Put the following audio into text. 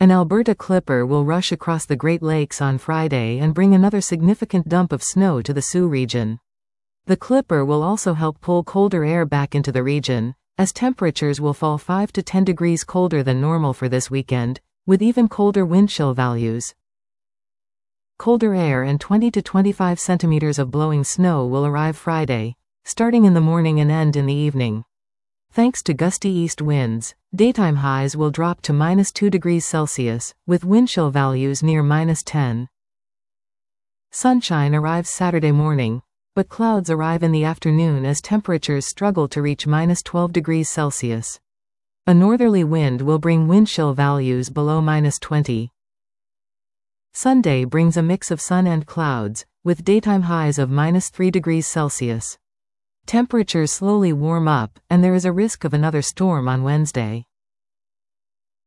An Alberta clipper will rush across the Great Lakes on Friday and bring another significant dump of snow to the Sioux region. The clipper will also help pull colder air back into the region, as temperatures will fall 5 to 10 degrees colder than normal for this weekend, with even colder wind chill values. Colder air and 20 to 25 centimeters of blowing snow will arrive Friday, starting in the morning and end in the evening. Thanks to gusty east winds, daytime highs will drop to -2 degrees Celsius, with wind chill values near -10. Sunshine arrives Saturday morning, but clouds arrive in the afternoon as temperatures struggle to reach -12 degrees Celsius. A northerly wind will bring wind chill values below -20. Sunday brings a mix of sun and clouds, with daytime highs of -3 degrees Celsius. Temperatures slowly warm up, and there is a risk of another storm on Wednesday.